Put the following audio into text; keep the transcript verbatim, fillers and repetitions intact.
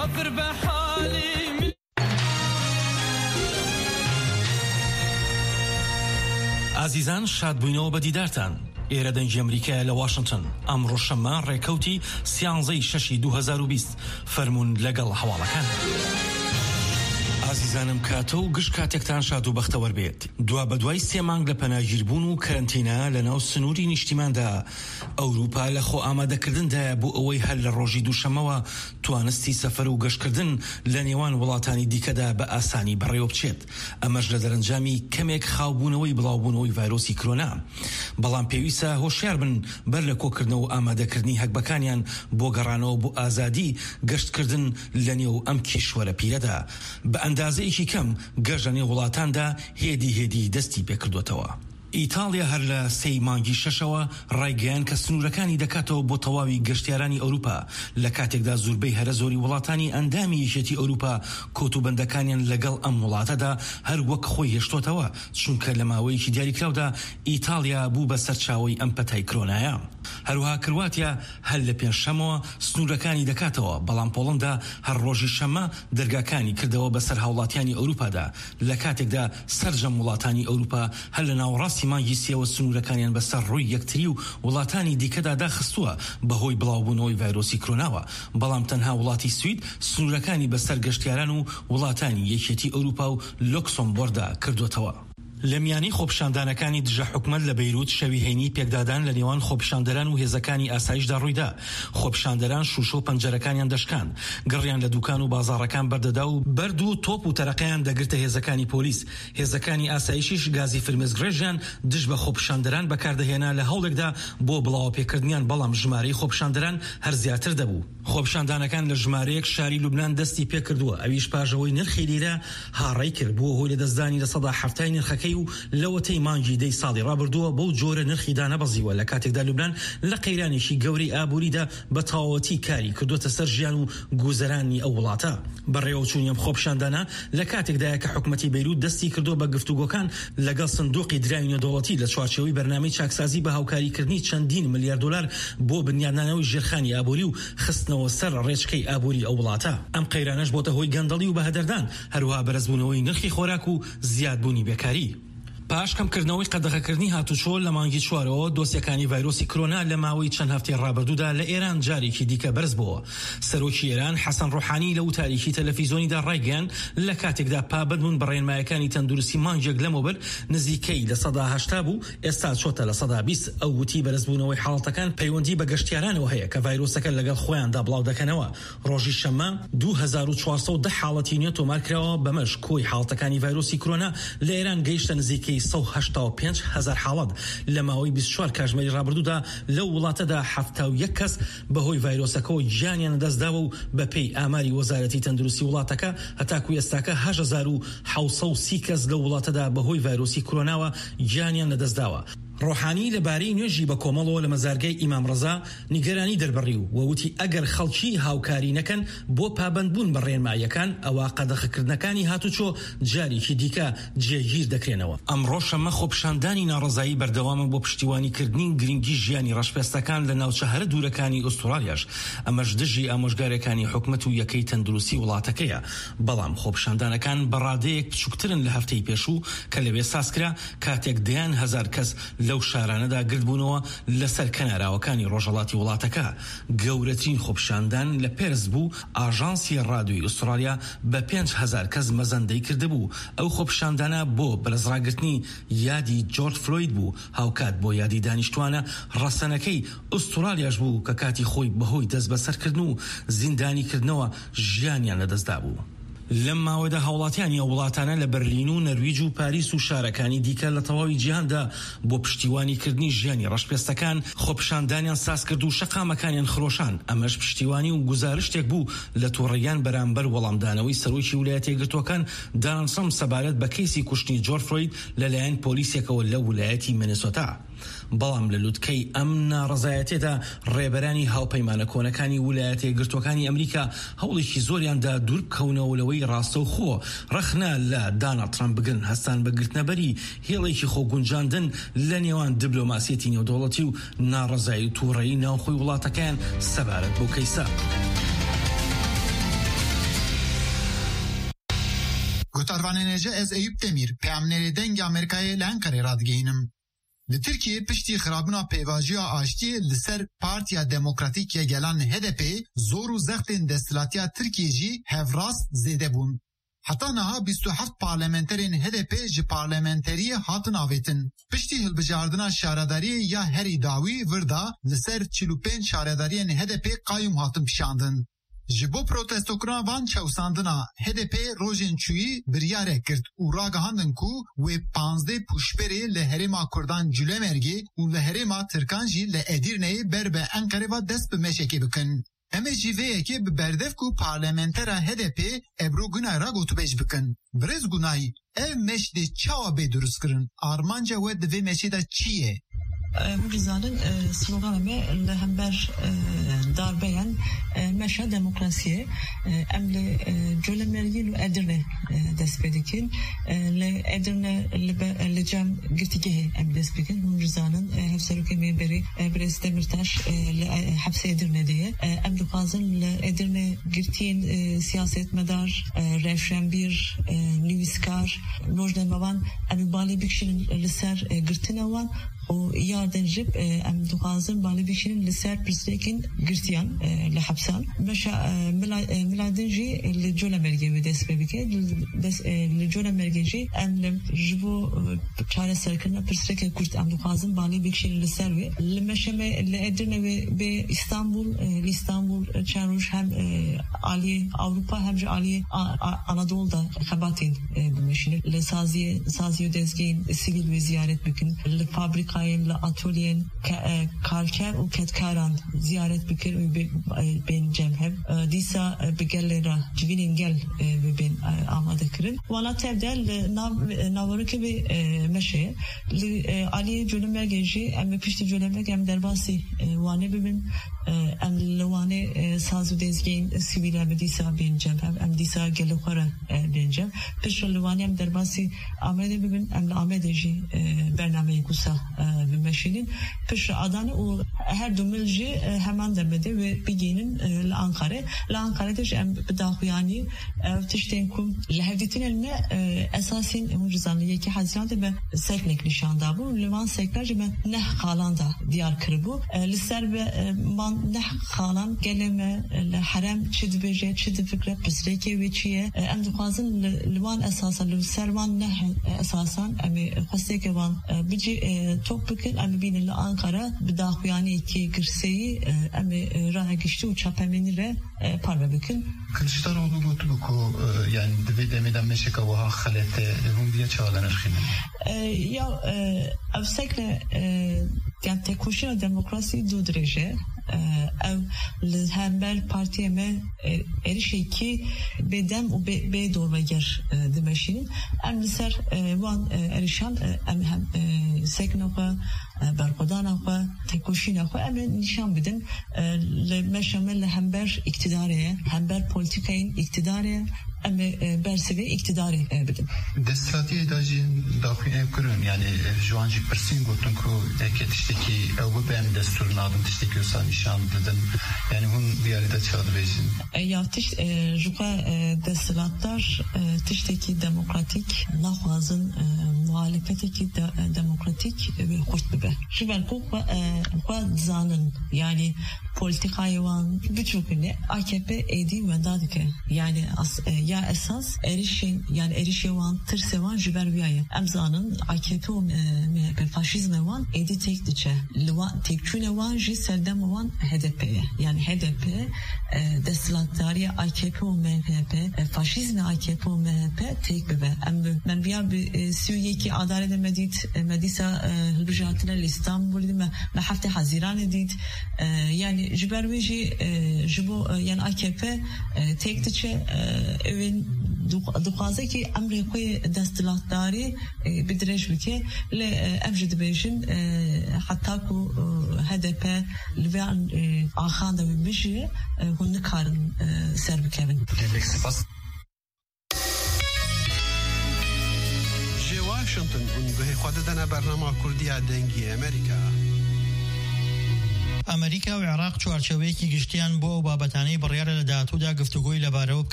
مسافر بحالي. عزیزان شاد بوینەوە بە دیدارتان. ئێرە دەنگی ئەمریکا لە واشنگتن ئەمڕۆ شەممە ڕێکەوتی سیانزەی شەشی دوو هەزار و بیست فەرموون لەگەڵ هەواڵەکان. عزیزانم کاتە و گشت کاتێکتان شاد و بەختەوەر بێت. دوا بە دوای سێ مانگ لە پەناگیربوون و کەرەنتینە لە ناو سنووری نیشتیماندا ئەوروپا لە خۆ ئامادەکردندایە بۆ ئەوەی هەر لە ڕۆژی دووشەمەوە توانستی سەفەر و گەشتکردن لە نێوان وڵاتانی دیکەدا بە ئاسانی بەڕێوە بچێت. ئەمەش لە دەرەنجامی کەمێک خاوبوونەوەی بڵاوبوونەوەی ڤایرۆسی کۆرۆنا. بەڵام پێویستە هۆشیار بن بەر لە کۆکردنەوە و ئامادەکردنی هەکبەکانیان بۆ گەڕانەوە بۆ ئازادی گەشتکردن لە نێو ئەم کیشوەرە پیرەدا. بە ئەندازەیەکی کەم گەژەنی وڵاتاندا هێدی هێدی دەستی پێکردوێتەوە. ئیتالیا هەر لە سەی مانگی شەشەوە ڕایگەیان کە سنوورەکانی دەکاتەوە بۆ تەواوی گەشتیارانی ئەوروپا لە کاتێکدا زۆربەی هەرە زۆری وڵاتانی ئەندامی یەکێتی ئەوروپا کۆتوبەندەکانیان لەگەڵ ئەم وڵاتەدا هەر وەک خۆی هێشتۆتەوە، چونکە لە ماوەیەکی دیاریکراودا ئیتالیا بوو بە سەرچاوەی ئەم پەتای کۆرۆنایە. هەروەها کرواتیا هەر لە پێنجشەمەوە سنوورەکانی دەکاتەوە، بەڵام پۆڵەندا هەر ڕۆژی شەمە دەرگاکانی کردەوە بەسەر هاوڵاتیانی ئەوروپادا لە کاتێکدا سەرجەم وڵاتانی ئەوروپا هەر لە ناوەڕاستی مانگی سێوە سنوورەکانیان بەسەر ڕووی یەکتری و وڵاتانی دیکەدا داخستووە بەهۆی بڵاوبوونەوەی ڤایرۆسی کۆرۆناوە. بەڵام تەنها وڵاتی سوید سنوورەکانی بەسەر گەشتیاران و وڵاتانی یەکێتی ئەوروپا و لۆکسۆمبۆردا کردوتەوە. لە میانی خۆپیشاندانەکانی دژە حکومەت لە بەیروت شەوی هەینی پێکدادان لە نێوان خۆپیشاندەران و هێزەکانی ئاسایشدا ڕوویدا. خۆپیشاندەران شوشە و پەنجەرەکانیان دەشکان، گڕیان لە دوکان و بازاڕەکان بەردەدا و بەرد و تۆپ و تەرەقەیان دەگرتە هێزەکانی پۆلیس. هێزەکانی ئاسایشیش گازی فرمێسگرێژیان دژ بە خۆپیشاندەران بەکاردەهێنا لە هەوڵێکدا بۆ بڵاو پێکردنیان، بەڵام ژمارەی خۆپیشاندەران هەر زیاتر دەبوو. خۆپیشاندانەکان لە ژمارەیەک شاری لوبنان دەستی پێکردووە، ئەویش پاژەوەی نرخی لیرە هاڕەی کرد بووە هۆی لە دەستدانی لە سەدا هەفتای نرخەکەی و لەوەتەی مانگی دەی ساڵی ڕابردووە بەو جۆرە نرخی دانەبەزیوە لە کاتێکدا لوبنان لە قەیرانێکی گەورەی ئابووریدا بە تەواوەتی کاری کردوتە سەر ژیان و گوزەرانی ئەو وڵاتە. بەڕێوەچوونی ئەم خۆپیشاندانە لە کاتێکدایە کە حکومەتی بەیروت دەستی کردووە بە گفتوگۆکان لەگەڵ سندوقی درای نێودەوڵەتی لە چوارچێوەی بەرنامەی چاکسازی بە هاوکاریکردنی چەندین ملیار دۆلار بۆ بنیادنانەوەی ژێرخانی ئابووری و خستنەوە سەر ڕێچکەی ئابووری ئەو وڵاتە. ئەم قەیرانەش بۆتە هۆی گەندەڵی و بەهەدەردان، هەروەها بەرزبوونەوەی نرخی خۆراک و زیادبوونی بێکاری. پاش کەمکردنەوەی قەدەغەکردنی هاتوچۆ لە مانگی چوارەوە دۆسیەکانی ڤایرۆسی کۆرۆنا لە ماوەی چەند هەفتەی ڕابردوودا لە ئێران جارێکی دیکە بەرز بووە. سەرۆکی ئێران حەسەن ڕۆحانی لە وتاریکی تەلەڤیزۆنیدا ڕایگەیاند لە کاتێکدا پابند بوون بە ڕێنمایەکانی تەندروستی مانگێک لەمەوبەر نزیکەی لە سەدا هەشتا بوو، ئێستا چۆتە لە سەدا بیست. ئەو وتی بەرزبوونەوەی حاڵەتەکان پەیوەندی بە گەشتیارانەوە هەیە کە ڤایرۆسەکە لەگەڵ خۆیاندا بڵاو دەکەنەوە. ڕۆژی شەمە دوو هەزار و چوارسەد و دە حاڵەتی نوێ تۆمارکراوە، بەمەش کۆی حاڵەتەکانی ڤایرۆسی کۆرۆنا لە ئێران گەیشتە نزیکەی سەد و هەشتا و پێنج هەزار حاڵەت. لە ماوەی بیست و چوار کاتژمێری ڕابردوودا لەو وڵاتەدا هەفتاد و یەک کەس بەهۆی ڤایرۆسەکەەوە گیانیان دەستداوە و بەپێی ئاماری وەزارەتی تەندروستی وڵاتەکە هەتاکو ئێستاکە هەشت هەزار و حەوت سەد و سی کەس لە وڵاتەدا بەهۆی ڤایرۆسی کۆرۆناوە گیانیان لەدەستداوە. ڕۆحانی لەبارەی نوێژی بە کۆمەڵەوە لە مەزارگەی ئیمام ڕەزا نیگەرانی دەربڕی و وەوتی ئەگەر خەڵکی هاوکاری نەکەن بۆ پابندبوون بە ڕێنماییەکان ئەوە قەدەغەکردنەکانی هاتوچۆ جارێکی دیکە جێگیر دەکرێنەوە. ئەمڕۆ شەمە خۆپیشاندانی ناڕەزایی بەردەوامە بۆ پشتیوانیکردنی گرنگی ژیانی ڕەشپێستەکان لە ناوچە هەرە دوورەکانی ئوسترالیاش. ئەمەش دژی ئامۆژگارەکانی حکومەت و یەکەی تەندروستی وڵاتەکەیە. بەڵام خۆپیشاندانەکان بەڕادەیەک بچووکترن لە هەفتەی پێشوو کە لەوێ سازکرا کاتێک دەیان هەزار کەس لەو شارانەدا گردبوونەوە لەسەر کەناراوەکانی ڕۆژهەڵاتی وڵاتەکە. گەورەترین خۆپیشاندان لە پێرس بوو. ئاژانسی ڕادیۆی ئوسترالیا بە پێنج هەزار کەس مەزەندەی کردبوو. ئەو خۆپیشاندانە بۆ بەرزڕاگرتنی یادی جۆرج فلۆید بوو، هاوکات بۆ یادی دانیشتوانە ڕەسەنەکەی ئوسترالیاش بوو کە کاتی خۆی بەهۆی دەست بەسەرکردن و زیندانیکردنەوە ژیانیان لەدەستدا بوو. لەم ماوەدا هاوڵاتیانی ئەو وڵاتانە لە بەرلین و نەرویج و پاریس و شارەکانی دیکە لە تەواوی جیهاندا بۆ پشتیوانیکردنی ژیانی ڕەشپێستەکان خۆپیشاندانیان ساز کرد و شەقامەکانیان خرۆشان. ئەمەش پشتیوانی و گزارشتێک بوو لە تووڕێیان بەرامبەر وەڵامدانەوەی سەرۆکی ویلایەتە یەکگرتووەکان دانالد ترامپ سەبارەت بە کەیسی کوشتنی جۆرج فلۆید لەلایەن پۆلیسێکەوە لە ویلایەتی مینێسۆتا. بەڵام لە لووتکەی ئەم ناڕەزایەتێدا ڕێبەرانی هاوپەیمانە کۆنەکانی ویلایەتە یەکگرتووەکانی ئەمریکا هەوڵێکی زۆریاندا دوور بکەونەوە لەوەی ڕاستە و خۆ ڕەخنا لە دانالد ترامپ بگرن هەستان بە گرتنەبەری هێڵێکی خۆگونجاندن لە نێوان دیبلۆماسیەتی نێودەوڵەتی و ناڕەزایی و تووڕەیی ناوخۆی وڵاتەکان سەبارەت بۆ کەیسە. گوتاروانێنێجە ez Eyüp Demir پەیامنێرê dengê Amerîkayê li Enqerê radgehînim. Li Tirkiye piştî xirabûna pêvajiya aştiyê li ser Partiya Demokratîk ya Gelan H D P zor û zextên desthilatiya Tirkiye jî hevrast zêde bûn. Heta niha bîst û heft parlamenterên H D P ji parlamenteriyê hatin avêtin. Piştî hilbijardina şaredariyê ya herî dawî virda li ser çîl û pênc şaredariyên H D P qayyum hatin pişandin. Ji bo protestokirina van çewsandina H D P rojên çûyî biryarek kirt û ragihandin ku wê panzdeh pûşberê li herêma Kurdan Cülemergê û li herêma Tirkan jî li Edirneyê ber bi Enqerê ve dest bi meşekê bikin. Em ê jî vê yekê bi berdev ku parlamentera H D P Ebru Günay ra gotûbêj bikin. Birêz Günay, ev meş dê çawa bê durust kirin? Armanca we di vê meşê de çi ye? Mujizanın sloganı me lehember darbeyen meşa demokrasiye emle Cölemergin ve Edirne despedikin le Edirne le cem girtigehi em despikin Mujizanın hevserüke beri Brez Demirtaş le hapse Edirne diye em dukazın le Edirne girtiğin siyaset medar revşenbir nüviskar nojnemavan em bali bikşinin liser girtinevan o yardımcı em duhazın bali bişinin liser prislekin girtiyan le hapsan meşa miladinci le Cölemergê ve desbebike le Cölemergê em le jibo çare serkirna prisleke kurt em duhazın bali bişinin liser ve le meşeme le Edirne ve be İstanbul İstanbul çaruş hem Ali Avrupa hem de Ali Anadolu'da habatin bu meşine le saziye saziye dezgin sivil ve ziyaret bükün le fabrika Kayın la atölyen karker u ketkaran ziyaret bikir ve ben cemhem disa begellera civinin gel ve ben amade kirin wala tevdel navarı gibi meşe Ali Cölemergê em pişti Cölemergê em derbasi wane bibin em lewane sazı dezgin sivil em disa ben cemhem em disa gelokara ben cem pişti lewane em derbasi amade bibin em amade ji bernameyi kusa ve meşinin pişti Adana o her dömelci hemen demedi ve biginin la Ankara la Ankara'da em bedahuyani tişten kum lehevditin elme esasin mucizanlı yeki Haziran'da ve seknek nişanda bu Livan seklerce ben neh kalanda diyar kırbu liser ve man neh kalan geleme harem çidbeje çidfikre pisreke ve çiye em duhazın Livan esasen liservan neh esasen em hasteke van bici topikil em binin la Ankara bedahuyani ki girseyi em raha geçti u çapemenire parve bükün Kılıçdaroğlu gotu ku yani dve demeden meşeka vaha halete rumbiye çağlanır xinin. Ya evsekle yani tekuşina demokrasi du derece ev lehembel partiye me erişe ki bedem u be doğru ger demeşinin em liser van erişan em hem seknopa berkodana tekuşina ko em nişan bidin le meşamel lehember iktidareye hember politikayın iktidareye em bersevi iktidarı bidim. Destilatiye dajin dahi ev kırın yani juanji persin gotun ku eketişteki ev ben desturun adım tişteki olsa nişan dedim yani hun diyarıda çağdı bejin. Ya tiş juka destilatlar tişteki demokratik nahvazın muhalefeteki demokratik ve kurt bibe. Şivel ku ku zanın yani politik hayvan birçok ne A K P edi vendadike yani ya esas erişin yani erişevan tırsevan jiberviyayı emzanın A K P o faşizme van edi tekdiçe livan tekçüne van ji seldem van H D P'ye yani H D P destilatlarya A K P o M H P faşizme A K P o M H P tek bebe em ben bir bir Suriye'ki adalet medit medisa hılbijatına İstanbul değil mi hafta Haziran edit yani jiberviyi jibo yani A K P tekdiçe evin dukaze ki emre koy destilatları bidireş bike le emjid bejin hatta ku H D P lüven ahanda bir bişi hunni karın serbikevin. Washington und بهخوادنا برنامه كردية دنگي أمريكا ئەمریکا و عێراق چوارچەوەیەکی گشتیان بۆ ئەو بابەتانەی بڕیارە لە داهاتوودا گفتوگۆی لەبارەوە بکەن